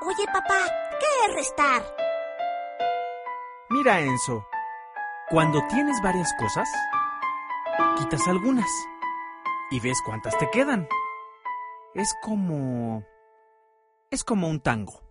Oye, papá, ¿qué es restar? Mira, Enzo, cuando tienes varias cosas, quitas algunas y ves cuántas te quedan. Es como un tango.